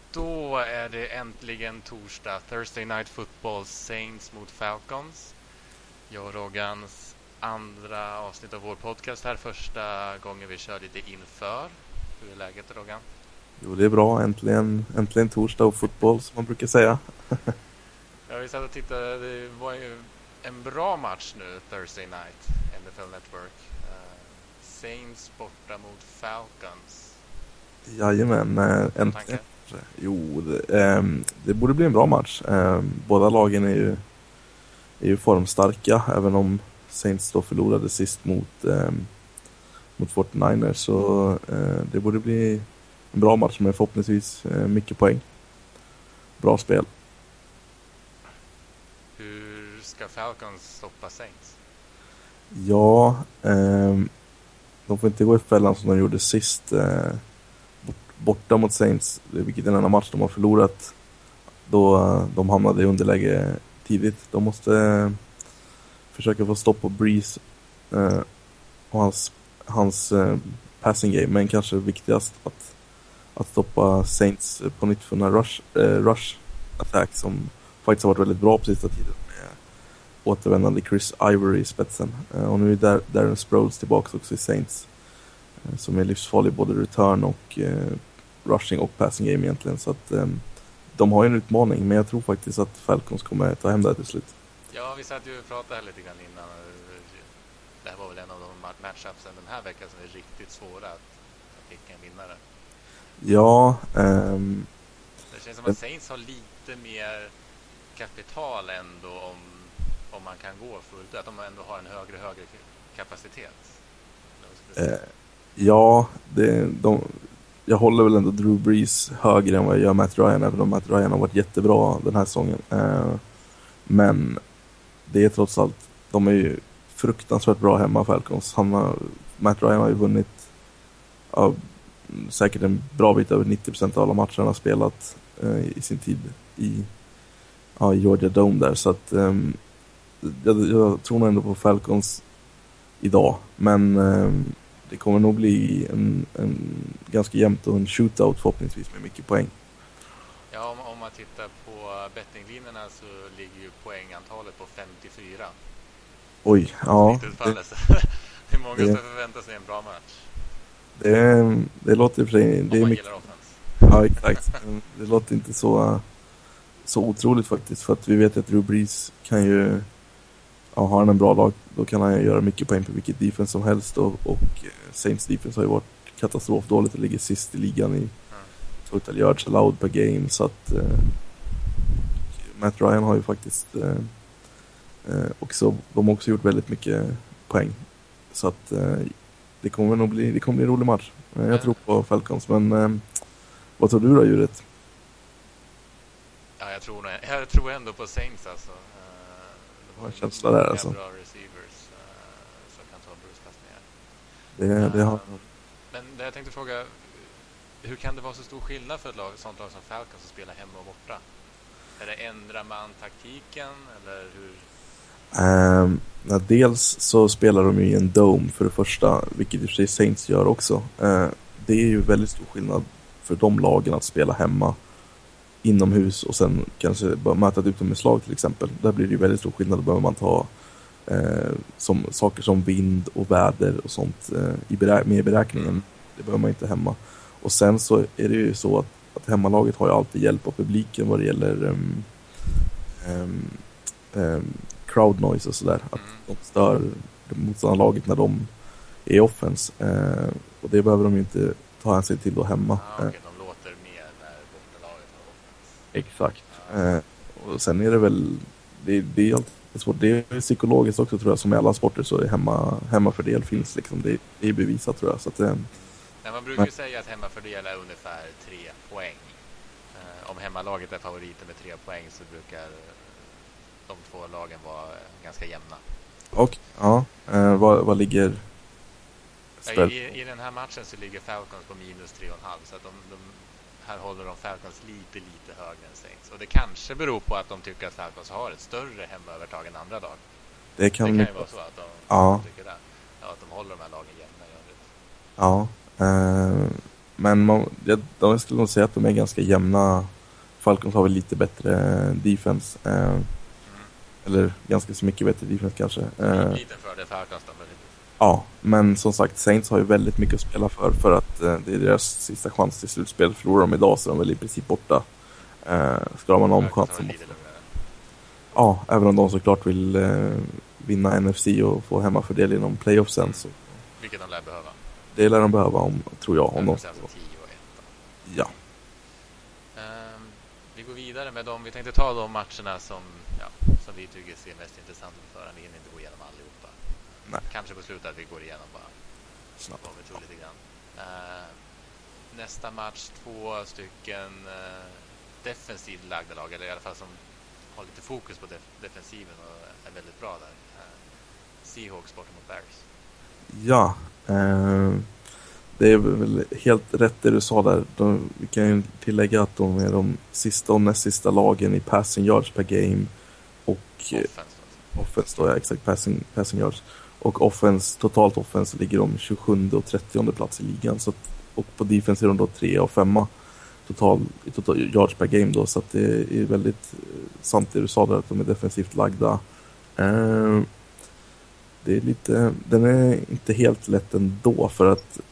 Då är det äntligen torsdag. Thursday Night Football, Saints mot Falcons. Jag och Roggans andra avsnitt av vår podcast här. Första gången vi kör lite inför. Hur är läget, Roggan? Jo, det är bra. Äntligen torsdag och fotboll, som man brukar säga. Ja, vi satt och tittade. Det var ju en bra match nu, Thursday Night, NFL Network. Saints borta mot Falcons. Jajamän, äntligen. Jo, det borde bli en bra match. Båda lagen är ju formstarka, även om Saints då förlorade sist mot 49ers. Så det borde bli en bra match med förhoppningsvis mycket poäng. Bra spel. Hur ska Falcons stoppa Saints? Ja, de får inte gå i fällan som de gjorde sist borta mot Saints, vilket är en annan match de har förlorat då de hamnade i underläge tidigt. De måste försöka få stopp på Breeze och hans passing game, men kanske viktigast att stoppa Saints på nytt för den här rush attack som faktiskt har varit väldigt bra på sista tiden med återvändande Chris Ivory i spetsen. Och nu är Darren Sproles tillbaka också i Saints, som är livsfarlig både return och rushing och passing game egentligen. Så att de har ju en utmaning, men jag tror faktiskt att Falcons kommer ta hem det till slut. Ja, vi satt ju och pratade här lite grann innan. Det här var väl en av de matchupsen den här veckan som är riktigt svåra att picka en vinnare. Ja, det känns som att Saints har lite mer kapital ändå om man kan gå fullt, att de ändå har en högre kapacitet. Ja, jag håller väl ändå Drew Brees högre än vad jag gör Matt Ryan, även om Matt Ryan har varit jättebra den här säsongen. Men det är trots allt, de är ju fruktansvärt bra hemma, Falcons. Matt Ryan har ju vunnit säkert en bra bit över 90% av alla matcher han har spelat i sin tid i Georgia Dome där. Så att jag tror nog ändå på Falcons idag. Men det kommer nog bli en ganska jämnt och en shootout förhoppningsvis med mycket poäng. Ja, om man tittar på bettinglinjerna så ligger ju poängantalet på 54. Oj, ja. Det är många som förväntar sig en bra match. Det låter för sig... Det är mycket. Ja, exakt. Det låter inte så otroligt faktiskt, för att vi vet att Drew Brees kan ju... Ja, har han en bra lag, då kan han göra mycket poäng på vilket defense som helst. Och Saints defense har ju varit katastrofdåligt och ligger sist i ligan i total yards allowed per game. Så att Matt Ryan har ju faktiskt de har också gjort väldigt mycket poäng. Så att det kommer bli en rolig match. Jag tror på Falcons, men vad tror du då, Djuret? Ja, jag tror ändå på Saints alltså. Jag har en känsla där alltså. Bra receivers som kan ta brustkastningar. Det har... Men jag tänkte fråga, hur kan det vara så stor skillnad för ett sånt lag som Falcons som spelar hemma och borta? Är det ändrar man taktiken eller hur? Dels så spelar de ju i en dome för det första, vilket i och för sig Saints gör också. Det är ju väldigt stor skillnad för de lagen att spela hemma inomhus och sen kanske bara möta ut dem i slag till exempel. Där blir det ju väldigt stor skillnad. Då behöver man ta saker som vind och väder och sånt med i beräkningen. Det behöver man inte hemma. Och sen så är det ju så att hemmalaget har ju alltid hjälp av publiken vad det gäller crowd noise och sådär. Att de stör motståndarlaget när de är i offense. Och det behöver de ju inte ta hänsyn till då hemma. Okay, de låter mer när bortalaget har offense. Exakt. Och sen är det väl det är alltid svårt. Det är psykologiskt också, tror jag, som i alla sporter, så är hemmafördel finns liksom. Det är bevisat, tror jag. Så att man brukar ju säga att hemmafördel är ungefär 3 poäng. Om hemmalaget är favoriten med 3 poäng så brukar de två lagen vara ganska jämna. Och ja, vad ligger i den här matchen så ligger Falcons på minus 3,5, så att här håller de Falcons lite högre än Saints. Och det kanske beror på att de tycker att Falcons har ett större hemövertag än andra lag. Det kan ju vara så att de tycker det. Ja, att de håller de här lagen jämna i övrigt. Ja, Men de skulle nog säga att de är ganska jämna. Falcons har väl lite bättre defense. Eller ganska så mycket bättre defense kanske. Lite för det Falcons då. Ja, men som sagt, Saints har ju väldigt mycket att spela för att det är deras sista chans till slutspel. Förlorar de idag så är de väl i princip borta. Ska de ha någon chans så måste. Ja, även om de såklart vill vinna NFC och få hemmafördel inom playoff sen så. Vilket de lär behöva. Det lär de behöva, tror jag. Om de ska. 10 och 1 då. Ja. Vi går vidare med dem. Vi tänkte ta de matcherna som vi tycker ser mest intressant ut för. Vi hinner inte gå igenom allihopa. Nej. Kanske på slutet att vi går igenom bara snabbt om vi tror lite grann. Nästa match, 2 stycken defensivt lagda lag, eller i alla fall som har lite fokus på defensiven och är väldigt bra där. Seahawks borta mot Bears. Ja, det är väl helt rätt det du sa där. Vi kan ju tillägga att de är de sista och näst sista lagen i passing yards per game och offense då, ja, exakt, passing yards. Och totalt offense ligger de 27 och 30 plats i ligan. Så att, och på defense är de då 3 och 5 total yards per game då. Så att det är väldigt sant det du sa där, att de är defensivt lagda. Det är den är inte helt lätt ändå, för att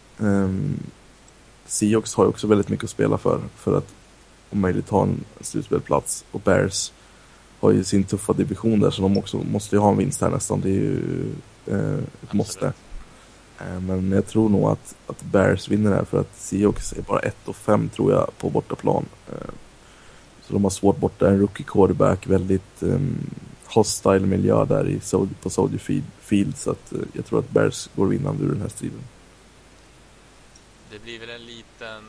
Seahawks har ju också väldigt mycket att spela för att om möjligt ha en slutspelplats, och Bears har ju sin tuffa division där, så de också måste ju ha en vinst här nästan. Det är ju ett måste. Men jag tror nog att Bears vinner här, för att Seahawks är bara 1-5 tror jag på bortaplan. Så de har svårt borta, en rookie quarterback, väldigt hostile miljö där på Soldier Field, så att jag tror att Bears går vinnande ur den här striden. Det blir väl en liten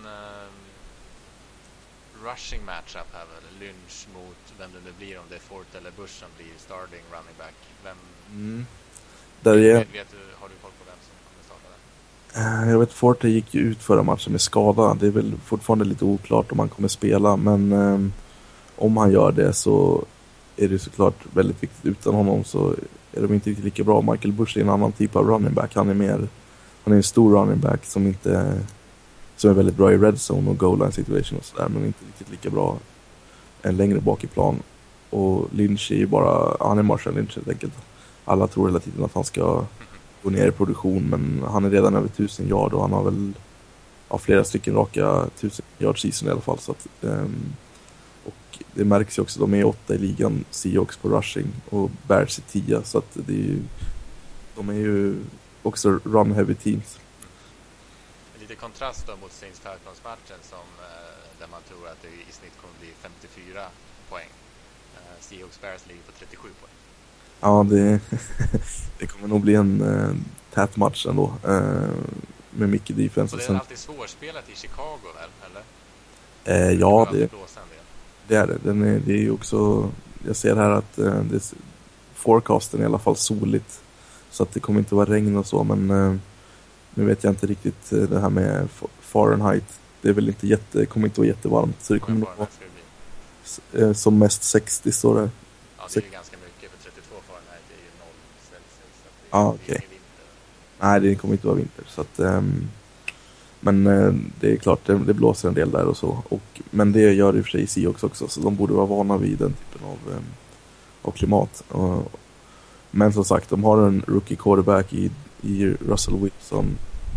rushing matchup här väl? Lynch mot vem det nu blir, om det är Fort eller Bush som blir starting running back. Vem? Där vet du, har du koll på vem som kommer starta där? Jag vet, Fort gick ju ut förra matchen med skada. Det är väl fortfarande lite oklart om han kommer spela, men om han gör det så är det såklart väldigt viktigt. Utan honom så är de inte riktigt lika bra. Michael Bush är en annan typ av running back. Han är en stor running back som är väldigt bra i red zone och goal line situation och sådär, men inte riktigt lika bra än längre bak i plan. Och Lynch är ju han är Marshall Lynch helt enkelt. Alla tror hela tiden att han ska gå ner i produktion, men han är redan över 1000 yard och han har väl flera stycken raka 1000 yard season i alla fall, så att och det märks ju också, de är 8 i ligan, Seahawks på rushing och Bears är 10, så att de är ju också run heavy teams. Lite kontrast då mot Saints Falcons-matchen där man tror att det i snitt kommer bli 54 poäng. Seahawks Bears ligger på 37 poäng. Ja, det kommer nog bli en tät match ändå, med mycket defense. Och det är alltid svårspelat i Chicago väl, eller? Ja, det är det. Det är ju också, jag ser här att forecasten är i alla fall soligt, så att det kommer inte vara regn och så, men nu vet jag inte riktigt det här med Fahrenheit. Det är väl inte kommer inte vara jättevarmt, så det kommer nog vara som mest 60 står det. Ja, det är ju ganska mycket, för 32 Fahrenheit är ju 0 Celsius, så det är okej. Nej, det kommer inte vara vinter, så att men det är klart, det blåser en del där och så. Men det gör i och för sig Seahawks också, så de borde vara vana vid den typen av klimat. Men som sagt, de har en rookie quarterback i Russell Wilson.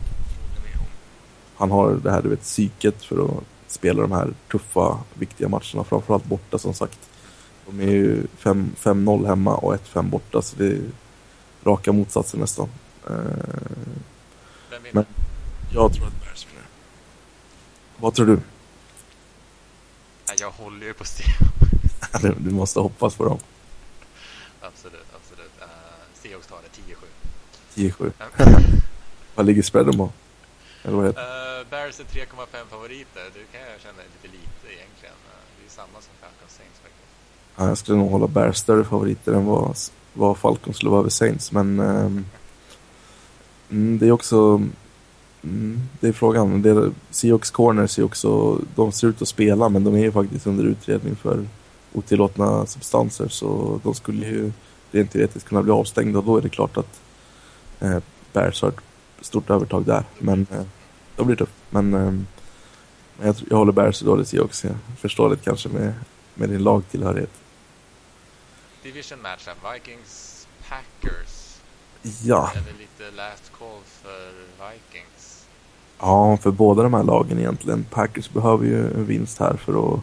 Han har det här, psyket för att spela de här tuffa, viktiga matcherna, framförallt borta som sagt. De är ju 5-0 hemma och 1-5 borta, så det är raka motsatser nästan. Men jag tror att Bears vinner. Vad tror du? Jag håller ju på Du måste hoppas på dem. Absolut. Seahawks tar det 10-7. Vad ligger spreaden på? Eller vad heter? Bears är 3,5 favoriter. Du kan jag känna lite egentligen. Det är samma som Falcons Saints faktiskt. Ja, jag skulle nog hålla Bears större favoriter än vad Falcons skulle vara över Saints. Men det är också... det är frågan. Seahawks Corners är också... De ser ut att spela, men de är ju faktiskt under utredning för otillåtna substanser. Så de skulle ju rent teoretiskt kunna bli avstängda. Och då är det klart att Bears har ett stort övertag där. Men då blir det tufft. Men jag håller Bears och dåligt också. Jag förstår det kanske med din lagtillhörighet. Division matchup, Vikings-Packers. Ja. Är det lite last call för Vikings? Ja, för båda de här lagen egentligen. Packers behöver ju en vinst här för att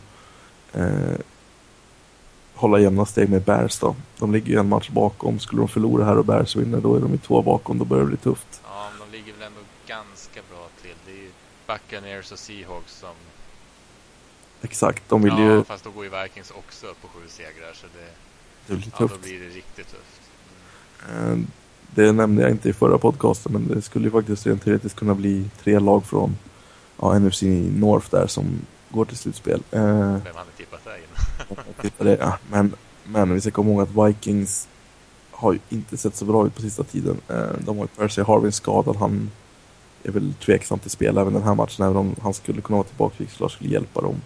hålla jämna steg med Bears då. De ligger ju en match bakom. Skulle de förlora här och Bears vinner, då är de ju 2 bakom. Då börjar det bli tufft. Ja, men de ligger väl ändå ganska bra till. Det är ju Buccaneers och Seahawks som... Exakt, de vill ju... fast då går ju Vikings också på 7 segrar, så det blir tufft. Då blir det riktigt tufft. Det nämnde jag inte i förra podcasten, men det skulle ju faktiskt rent teoretiskt kunna bli 3 lag från NFC North där som går till slutspel. Vem hade tippat det in? Men vi ska komma ihåg att Vikings har ju inte sett så bra ut på sista tiden. De har ju Percy Harvin skadad. Han är väl tveksam till spel även den här matchen, även om han skulle kunna vara tillbaka, vilket skulle hjälpa dem.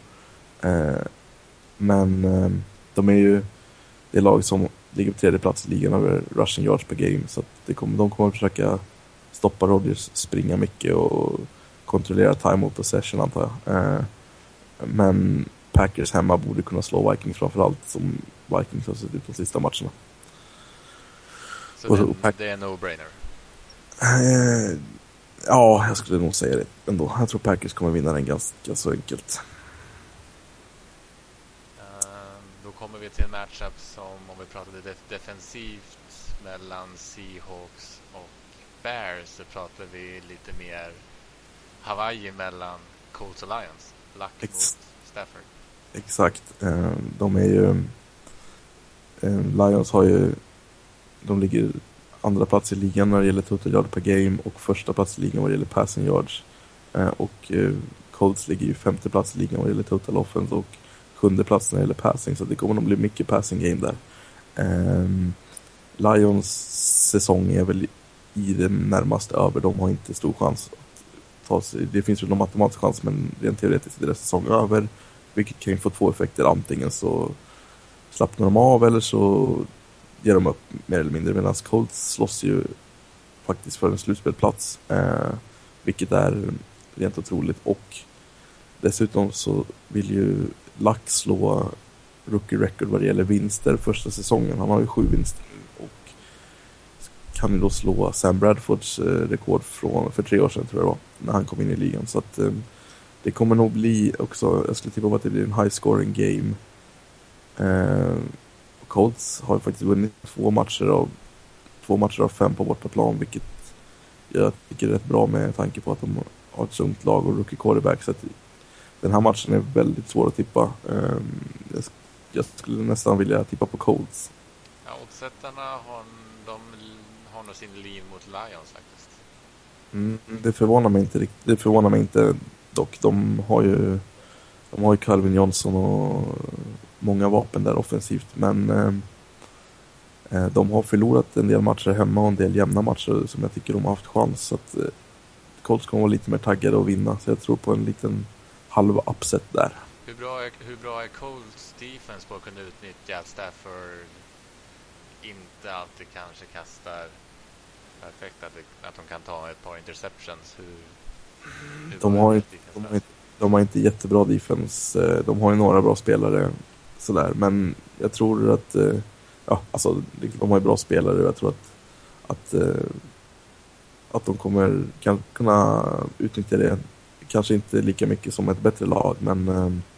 Men de är ju det lag som ligger på 3:e plats i ligan över rushing yards per game, så att de kommer att försöka stoppa Rodgers, springa mycket och kontrollera time of possession, antar jag. Men Packers hemma borde kunna slå Vikings, framförallt som Vikings har sett ut de sista matcherna. Så det är en no-brainer? Ja, jag skulle nog säga det ändå. Jag tror Packers kommer vinna den ganska så enkelt. Då kommer vi till en matchup som, om vi pratade defensivt mellan Seahawks och Bears, så pratar vi lite mer Hawaii mellan Colts och Lions. Luck mot Stafford. Exakt. De är ju... Lions har ju... De ligger andra plats i ligan när det gäller total yard per game och första plats i ligan vad det gäller passing yards. Och Colts ligger ju 5:e plats i ligan vad det gäller total offense och 7:e plats när det gäller passing, så det kommer nog bli mycket passing game där. Lions säsong är väl i det närmaste över. De har inte stor chans att ta sig. Det finns ju någon matematisk chans, men rent teoretiskt är deras säsong över, vilket kan ju få 2 effekter. Antingen så slappnar de av eller så ger de upp mer eller mindre, medan Colts slåss ju faktiskt för en slutspelplats, vilket är rent otroligt. Och dessutom så vill ju Luck slå rookie record vad det gäller vinster första säsongen. Han har ju 7 vinster och kan ju då slå Sam Bradfords rekord för 3 år sedan, tror jag det var, när han kom in i ligan. Så att det kommer nog bli också, jag skulle tippa på att det blir en high scoring game. Colts har ju faktiskt vunnit 2 matcher av 5 på bortaplan, vilket jag tycker är rätt bra med tanke på att de har ett ungt lag och rookie quarterback, så att den här matchen är väldigt svår att tippa. Jag skulle nästan vilja tippa på Colts. Ja, oddsättarna har nog sin lean mot Lions faktiskt. Det förvånar mig inte riktigt. Det förvånar mig inte dock. De har ju Calvin Johnson och många vapen där offensivt, men de har förlorat en del matcher hemma och en del jämna matcher som jag tycker de har haft chans, så att Colts kommer vara lite mer taggade att vinna, så jag tror på en liten halv upset där. Hur bra är Colts defense på att kunna utnyttja att Stafford inte alltid kanske kastar perfekt, att de kan ta ett par interceptions? De har inte jättebra defense. De har ju några bra spelare sådär, men jag tror att de har ju bra spelare, och jag tror att de kan kunna utnyttja det, kanske inte lika mycket som ett bättre lag, men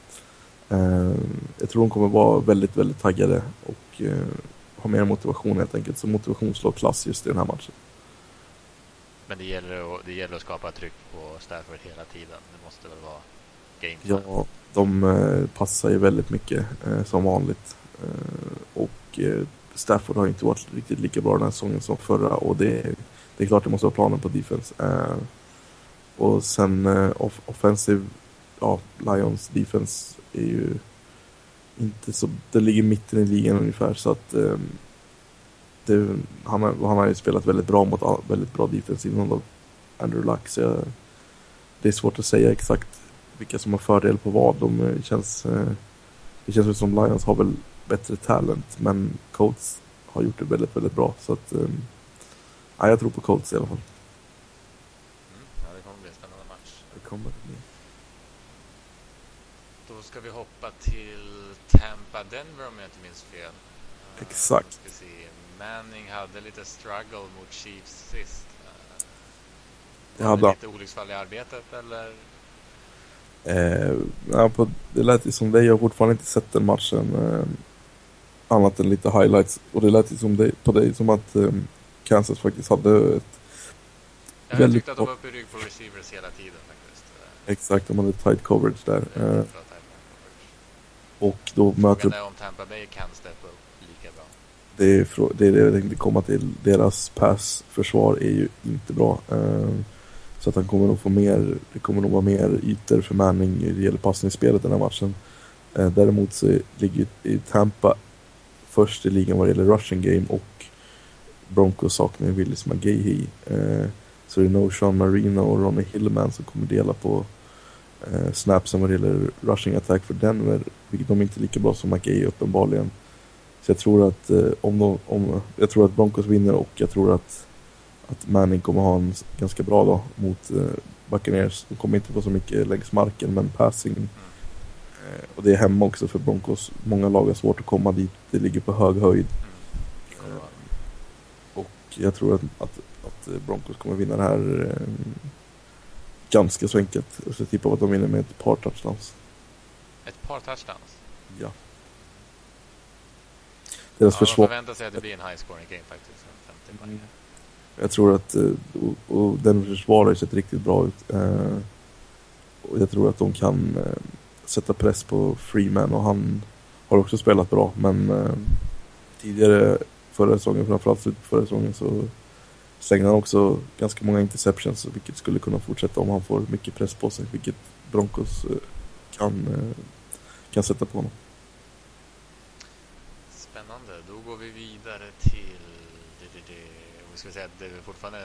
jag tror de kommer vara väldigt, väldigt taggade och ha mer motivation helt enkelt, så motivation slår klass just i den här matchen. Men det gäller att skapa tryck på Stafford hela tiden. Det måste väl vara game plan. Ja, de passar ju väldigt mycket som vanligt, och Stafford har inte varit riktigt lika bra den här säsongen som förra, och det är klart det måste vara planen på defense. Och sen offensive, Lions defense är ju inte så, det ligger mitten i ligan ungefär, så att han har ju spelat väldigt bra mot väldigt bra defense innan då, Andrew Luck, så det är svårt att säga exakt vilka som har fördel på vad. Det känns som Lions har väl bättre talent, men Colts har gjort det väldigt, väldigt bra, så att jag tror på Colts i alla fall. Ja, det kommer bli en spännande match. Det kommer det bli. Då ska vi hoppa till Tampa Denver om jag inte minns fel. Exakt. Ska se. Manning hade lite struggle mot Chiefs sist. Var det lite olycksfall i arbetet eller? Det lät ju som det. Jag har fortfarande inte sett den matchen annat än lite highlights. Och det lät ju som på dig som att Kansas faktiskt hade ett jag tyckte att de var uppe i rygg på receivers hela tiden faktiskt. Exakt, de hade tight coverage där. Och då möter... Frågan är om Tampa Bay kan steppa upp lika bra. Det är det jag tänkte komma till. Deras passförsvar är ju inte bra. Så att han kommer nog få mer... Det kommer nog vara mer ytor för Manning i det gäller passningsspelet den här matchen. Däremot så ligger ju Tampa först i ligan vad det gäller rushing game, och Broncos saknar Willis McGahee. Så det är nog Sean Marino och Ronnie Hillman som kommer dela på snapsen vad det gäller rushing attack för Denver, vilket de inte är lika bra som McGahee uppenbarligen. Så jag tror att jag tror att Broncos vinner, och jag tror att Manning kommer ha en ganska bra dag mot Buccaneers. De kommer inte få så mycket längs marken, men passing och det är hemma också för Broncos. Många lag har svårt att komma dit. Det ligger på hög höjd. Och jag tror att Broncos kommer vinna det här ganska så enkelt. Och så tippar att de vinner med ett par touchdowns. Ett par touchdowns? Ja. Deras försvar... Man förväntar sig att det blir en high scoring game faktiskt. 50 Jag tror att och den försvar har sett riktigt bra ut. Och jag tror att de kan sätta press på Freeman, och han har också spelat bra, men tidigare förra säsongen, framförallt förra säsongen, så slängde han också ganska många interceptions, vilket skulle kunna fortsätta om han får mycket press på sig, vilket Broncos kan sätta på honom. Spännande, då går vi vidare till vi ska säga att det är fortfarande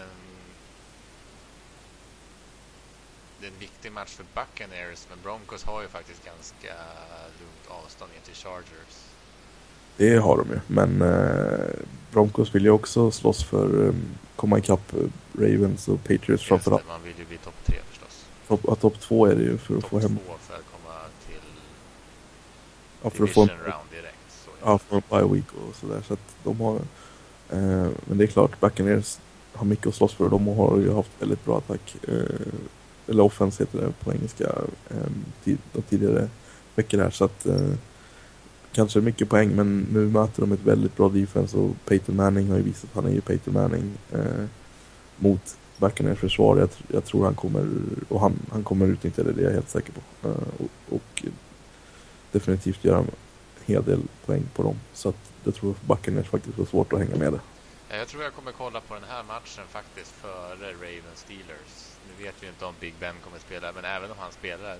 det är en viktig match för Buccaneers, men Broncos har ju faktiskt ganska långt avstånd ner till Chargers. Det har de ju, men Broncos vill ju också slåss för komma ikapp Ravens och Patriots framförallt. Man vill ju bli topp 3 förstås. Topp 2 är det ju för att få hem. Topp 2 för att komma till för att få en round direkt. Så ja, för en bye week och sådär. Så att de har, men det är klart, Buccaneers har mycket att slåss för. De har ju haft väldigt bra attack. Eller offense heter det på engelska de tidigare veckor här. Så att kanske mycket poäng, men nu möter de ett väldigt bra defense, och Peyton Manning har ju visat att han är ju Peyton Manning mot Buccaneers försvar. Jag tror han kommer, och han kommer utnyttja det är jag helt säker på. Och definitivt göra en hel del poäng på dem. Så att jag tror att Buccaneers faktiskt får svårt att hänga med det. Jag tror jag kommer kolla på den här matchen faktiskt före Ravens Steelers. Nu vet vi inte om Big Ben kommer spela, men även om han spelar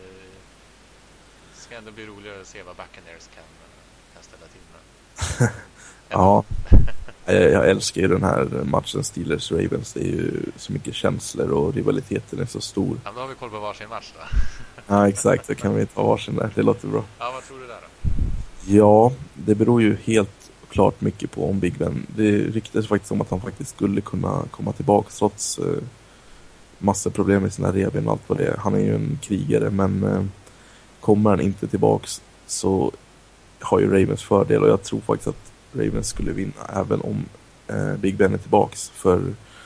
ska ändå bli roligare att se vad Buccaneers kan ställa till med. Ja, jag älskar ju den här matchen Steelers-Ravens. Det är ju så mycket känslor och rivaliteten är så stor. Ja, då har vi koll på varsin match då. Ja, exakt. Då kan vi ta varsin där. Det låter bra. Ja, vad tror du där då? Ja, det beror ju helt klart mycket på om Big Ben. Det ryktas faktiskt om att han faktiskt skulle kunna komma tillbaka trots massa problem med sina revben och allt vad det är. Han är ju en krigare, men kommer han inte tillbaks så har ju Ravens fördel, och jag tror faktiskt att Ravens skulle vinna även om Big Ben är tillbaks, för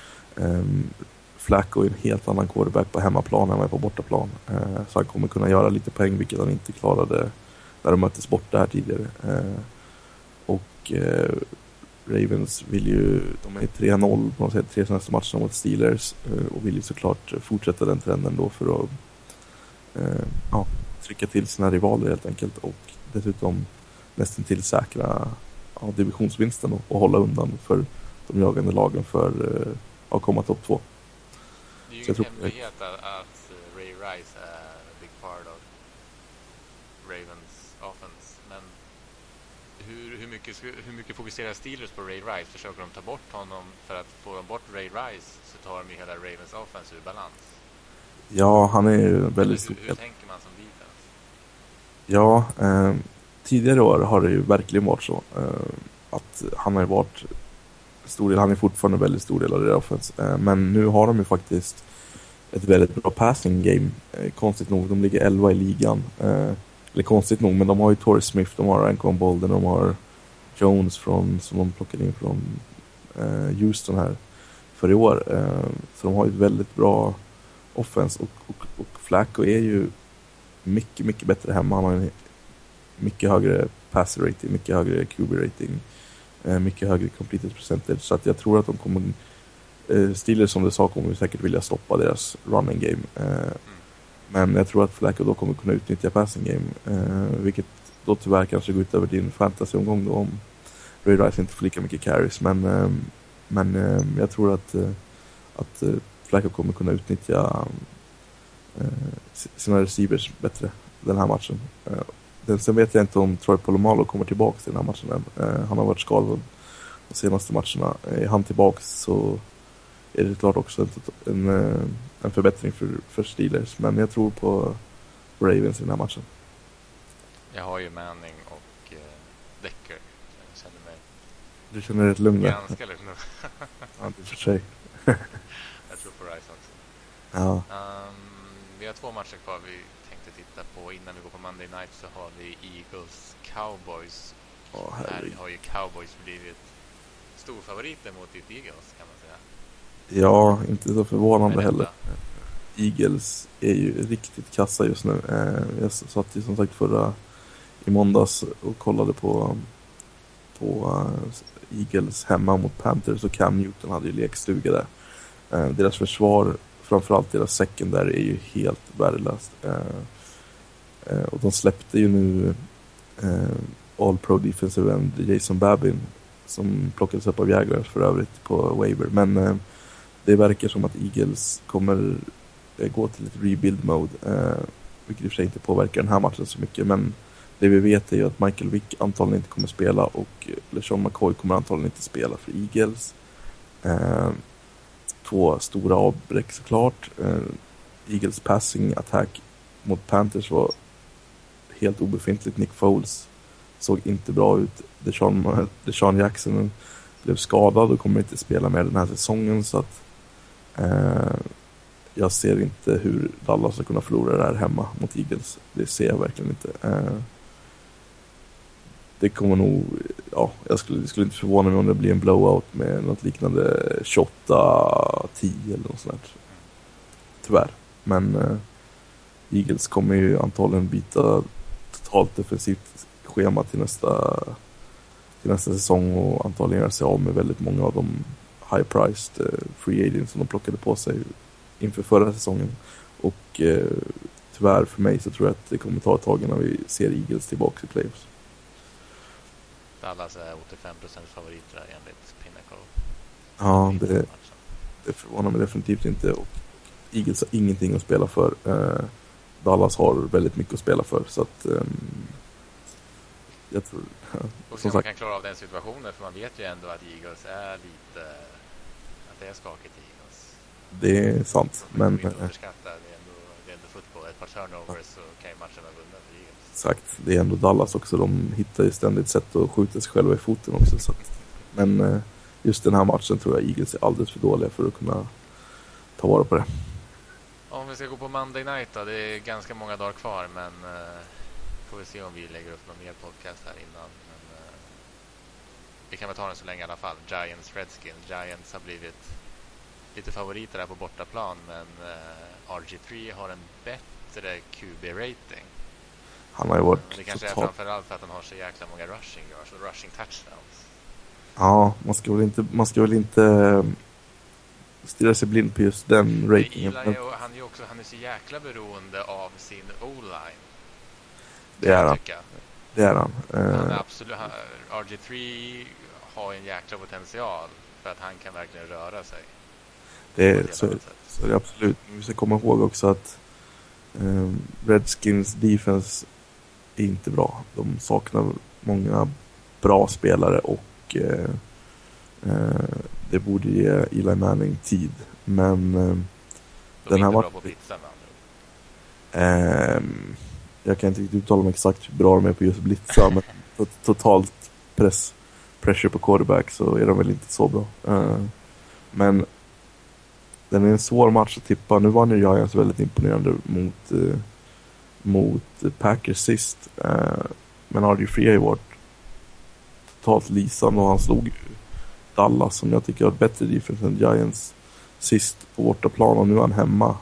Flacco är en helt annan quarterback på hemmaplan än på bortaplan, så han kommer kunna göra lite poäng, vilket han inte klarade när de möttes bort där tidigare. Och Ravens vill ju, de är 3-0 på något sätt, 3 senaste matcherna mot Steelers, och vill ju såklart fortsätta den trenden då för att trycka till sina rivaler helt enkelt, och dessutom nästan till säkra divisionsvinsten och hålla undan för de jagande lagen för att komma topp 2. Det är ju en hemlighet att Ray Rice är en big part of Ravens offense, men hur mycket fokuserar Steelers på Ray Rice? Försöker de ta bort honom? För att få de bort Ray Rice så tar de ju hela Ravens offense ur balans. Ja, han är ju väldigt stor. Hur tänker man som defense? Ja, tidigare år har det ju verkligen varit så att han har ju varit stor del, han är fortfarande väldigt stor del av det offense. Men nu har de ju faktiskt ett väldigt bra passing game. Konstigt nog, de ligger 11 i ligan. Eller konstigt nog, men de har ju Torrey Smith, de har Anquan Bolden, de har Jones som de plockade in från Houston här för i år. Så de har ju ett väldigt bra offense och Flacco är ju mycket, mycket bättre hemma. Han har en mycket högre passer rating, mycket högre QB rating, mycket högre completed percentage. Så att jag tror att de kommer Steelers, som du sa, kommer säkert vilja stoppa deras running game. Men jag tror att Flacco då kommer kunna utnyttja passing game, vilket då tyvärr kanske går ut över din fantasy-omgång då, om Ray Rice inte får lika mycket carries. Men jag tror att Flacco kommer kunna utnyttja sina receivers bättre den här matchen. Sen vet jag inte om Troy Polamalu kommer tillbaka till den här matchen än. Han har varit skadad de senaste matcherna. Är han tillbaka så är det klart också en förbättring för Steelers. Men jag tror på Ravens i den här matchen. Jag har ju Manning och Decker. Jag känner mig... Du känner dig ett lugn där? Ganska lugn. Ja, det för sig. Jag tror på Rice också. Ja. Vi har 2 matcher kvar vi tänkte titta på. Innan vi går på Monday Night så har vi Eagles Cowboys. Här har ju Cowboys blivit storfavoriter mot ditt Eagles, kan man säga. Ja, inte så förvånande heller. Eagles är ju riktigt kassa just nu. Jag satt ju som sagt i måndags och kollade på Eagles hemma mot Panthers, och Cam Newton hade ju lekstuga där. Deras försvar, framförallt deras secondary, är ju helt värdelöst. Och de släppte ju nu All-Pro Defensive End Jason Babin, som plockades upp av Jaguars för övrigt på waiver. Men det verkar som att Eagles kommer gå till ett rebuild mode, vilket i och för sig inte påverkar den här matchen så mycket. Men det vi vet är ju att Michael Vick antagligen inte kommer spela, och LeSean McCoy kommer antagligen inte spela för Eagles. 2 stora avbräck såklart. Eagles passing attack mot Panthers var helt obefintligt. Nick Foles såg inte bra ut. Deshaun Jackson blev skadad och kommer inte spela med den här säsongen, så att jag ser inte hur Dallas ska kunna förlora det här hemma mot Eagles. Det ser jag verkligen inte. Det kommer nog, ja, det skulle inte förvåna mig om det blir en blowout med något liknande 28-10 eller något sånt. Tyvärr. Men Eagles kommer ju antagligen byta totalt defensivt schema till nästa säsong, och antagligen göra sig av med väldigt många av de high-priced free agents som de plockade på sig inför förra säsongen. Och tyvärr för mig så tror jag att det kommer ta ett tag innan vi ser Eagles tillbaka i playoffs. Dallas är 85% favoriter enligt Pinnacle. Ja, det förvånar mig definitivt inte. Och Eagles har ingenting att spela för. Dallas har väldigt mycket att spela för. Så att jag tror... Och så man kan klara av den situationen, för man vet ju ändå att Eagles är lite... Att det är skakigt i Eagles. Det är sant, men... inte underskatta, det är ändå fotboll. Ett par turnovers så kan ju matchen vara vunnen för Eagles. Exakt, det är ändå Dallas också. De hittar ju ständigt sätt att skjuta sig själva i foten också. Så att, men just den här matchen tror jag Eagles är alldeles för dåliga för att kunna ta vara på det. Om vi ska gå på Monday Night då, det är ganska många dagar kvar, men får vi se om vi lägger upp någon mer podcast här innan. Men vi kan väl ta den så länge i alla fall. Giants-Redskins. Giants har blivit lite favoriter här på bortaplan, men RG3 har en bättre QB-rating. Han har ju varit det kanske är framförallt för att han har så jäkla många rushing yards och rushing touchdowns. Ja, man ska väl inte stirra sig blind på just den ratingen. Han är så jäkla beroende av sin O-line. Det är han. Han är absolut, RG3 har en jäkla potential för att han kan verkligen röra sig. Så är det absolut. Vi ska komma ihåg också att Redskins defense är inte bra. De saknar många bra spelare, och det borde ge Eli Manning tid. Men den här bra på blitzen, jag kan inte riktigt uttala mig exakt hur bra de är på just blitza, men totalt pressure på quarterback så är de väl inte så bra. Men Den är en svår match att tippa. Nu var ju Giants väldigt imponerande mot Packers sist. Men RG3 har ju varit totalt lysande och han slog Dallas som jag tycker har ett bättre defense än Giants sist på bortaplan och nu är han hemma.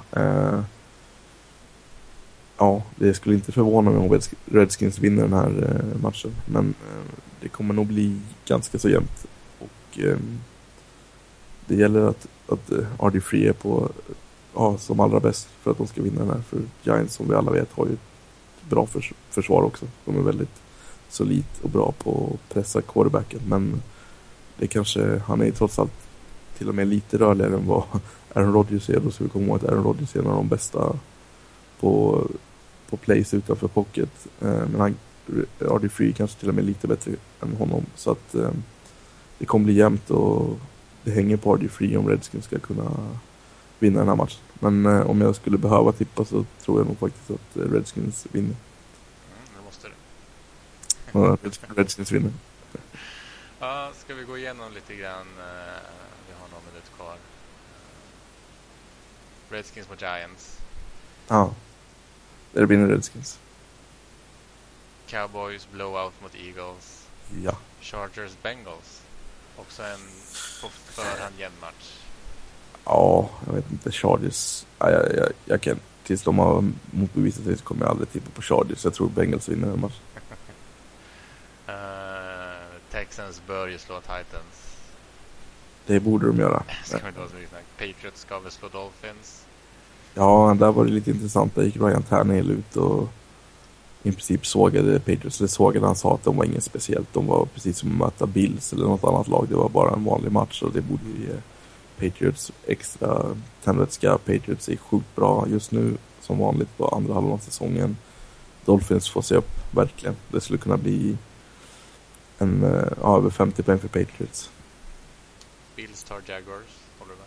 Ja, det skulle inte förvåna mig om Redskins vinner den här matchen. Men det kommer nog bli ganska så jämnt. Och det gäller att RG3 är på som allra bäst för att de ska vinna den här. För Giants, som vi alla vet, har ju ett bra försvar också. De är väldigt solid och bra på att pressa quarterbacken. Men det kanske, han är trots allt till och med lite rörligare än vad Aaron Rodgers är. Då ska vi komma ihåg att Aaron Rodgers är en av de bästa på plays utanför pocket. Men RG3 kanske till och med lite bättre än honom. Så att det kommer bli jämnt och det hänger på RG3 om Redskins ska kunna vinna den här matchen. Men om jag skulle behöva tippa så tror jag nog faktiskt att Redskins vinner. Det måste du. Ja, Redskins vinner. Ja, ska vi gå igenom lite grann. Vi har någon minut kvar. Redskins mot Giants. Ja, där vinner Redskins. Cowboys blowout mot Eagles. Ja. Chargers Bengals. Också en på förhand jämn match. Ja, jag vet inte. Chargers. Jag kan, tills de har motbevisat sig så kommer jag aldrig tippa på Chargers. Jag tror Bengals vinner den matchen. Texans bör ju slå Titans. Det borde de göra. Ska inte vara så mycket snack. Patriots ska väl slå Dolphins. Ja, där var det lite intressant. Där gick Ryan Tannehill ut och i princip sågade Patriots. Eller sågade, han sa att de var inget speciellt. De var precis som att möta Bills eller något annat lag. Det var bara en vanlig match och det borde ge Patriots extra tändvätska. Patriots är sjukt bra just nu som vanligt på andra halvan av säsongen. Dolphins får se upp, verkligen. Det skulle kunna bli över 50 poäng för Patriots. Bills tar Jaguars, håller du med?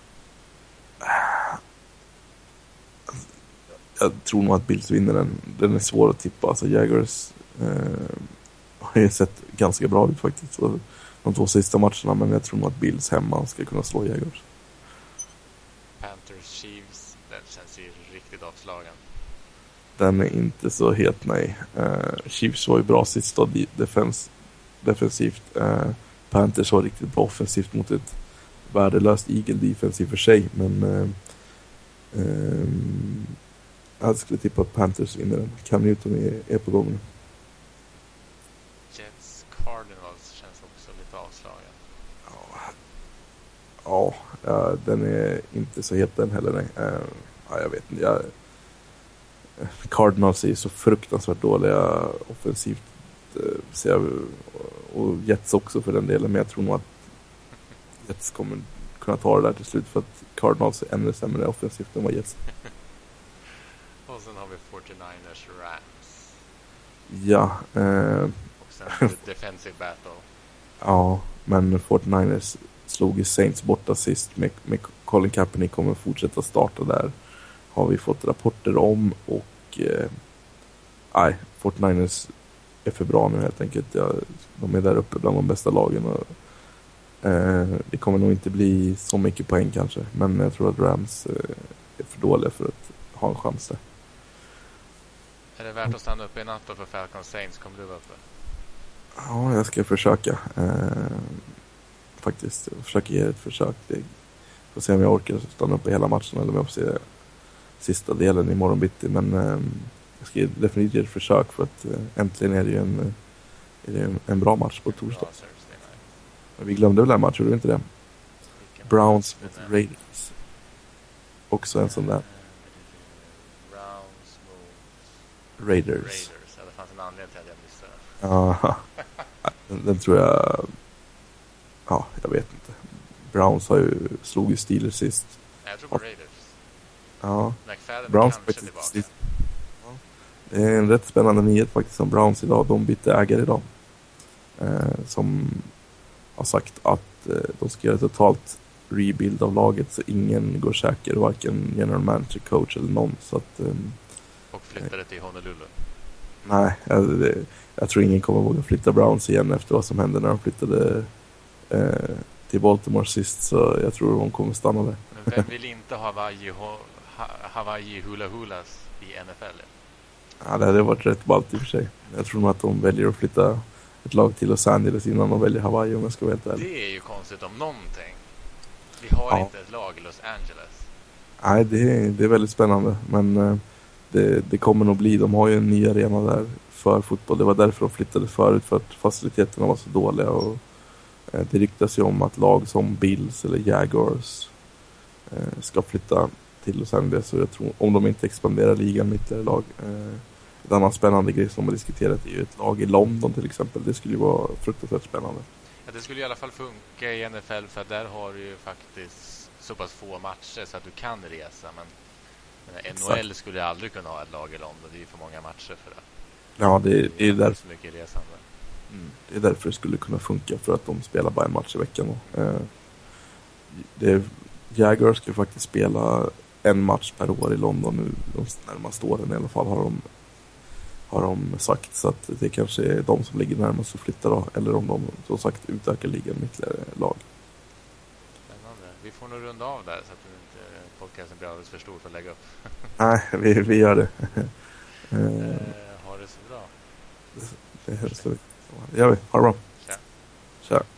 Jag tror nog att Bills vinner den. Den är svår att tippa. Alltså Jaguars har ju sett ganska bra ut faktiskt. De 2 sista matcherna, men jag tror nog att Bills hemma ska kunna slå Jaguars. Panthers Chiefs, den känns ju riktigt avslagen. Den är inte så het, nej. Chiefs var ju bra sist då, defensivt. Panthers var riktigt bra offensivt mot ett värdelöst Eagle defense i för sig, men jag skulle tippa att Panthers vinner den. Cam Newton är på gång. Jets Cardinals känns också lite avslagen. Ja, den är inte så het den heller, nej. Jag vet inte. Cardinals är så fruktansvärt dåliga offensivt, och Jets också för den delen, men jag tror nog att Jets kommer kunna ta det där till slut för att Cardinals är ännu sämre offensivt än vad Jets. Och sen har vi 49ers Rams. Ja. Och sen defensive battle. Ja, men 49ers slog ju Saints borta sist med Colin Kaepernick kommer fortsätta starta där. Har vi fått rapporter om och 49ers är för bra nu helt enkelt. De är där uppe bland de bästa lagen och det kommer nog inte bli så mycket poäng kanske, men jag tror att Rams är för dåliga för att ha en chans där. Är det värt att stanna uppe i natt för Falcons Saints? Kommer du vara uppe? Ja, jag ska försöka. Faktiskt. Jag försöker ge ett försök. Får se om jag orkar stanna uppe hela matchen eller om jag får se sista delen imorgon bitti. Men jag ska definitivt ge ett försök för att äntligen är det ju en bra match på torsdag. Vi glömde väl den matchen, gjorde vi inte det? Browns mot Raiders. Också en sån där. Browns mot Raiders. Ja, det fanns en anledning till att jag missade. Ja, den tror jag... Ja, jag vet inte. Browns slog ju Steelers sist. Nej, jag tror på Raiders. Ja. McFadden Browns kanske tillbaka. Ja. Det är en rätt spännande nyhet faktiskt om Browns idag. De bytte ägare idag. Som har sagt att de ska göra totalt rebuild av laget så ingen går säker, varken general manager, coach eller någon. Så att, och flyttade till Honolulu. Nej, jag tror ingen kommer våga flytta Browns igen efter vad som hände när de flyttade till Baltimore sist, så jag tror de kommer stanna där. Men Vem vill inte ha Hawaii Hula Hulas i NFL? Ja, det hade varit rätt ballt i och för sig. Jag tror nog att de väljer att flytta ett lag till Los Angeles innan de väljer Hawaii, om jag ska vara helt ärlig. Det är ju konstigt om någonting. Vi har inte ett lag i Los Angeles. Nej, det är väldigt spännande. Men det kommer nog bli. De har ju en ny arena där för fotboll. Det var därför de flyttade förut, för att faciliteterna var så dåliga. Och det ryktas ju om att lag som Bills eller Jaguars ska flytta till Los Angeles. Så jag tror, om de inte expanderar ligan med ytterligare lag. En annan spännande grej som de har diskuterat är ju ett lag i London till exempel. Det skulle ju vara fruktansvärt spännande. Ja, det skulle i alla fall funka i NFL, för där har du ju faktiskt så pass få matcher så att du kan resa. Men NHL skulle aldrig kunna ha ett lag i London. Det är ju för många matcher för det. Ja, det är därför. Så mycket resande. Det är därför det skulle kunna funka, för att de spelar bara en match i veckan. Jaguars ska faktiskt spela en match per år i London nu, de närmaste åren i alla fall, har de sagt. Så att det kanske är de som ligger närmast att flytta då, eller om de som sagt utökar ligan med ytterligare lag. Spännande. Vi får nog runda av där så att inte podcasten blir alldeles för stor för att lägga upp. Nej, vi gör det. Ha det så bra. Det gör vi. Ha det bra. Tja. Tja.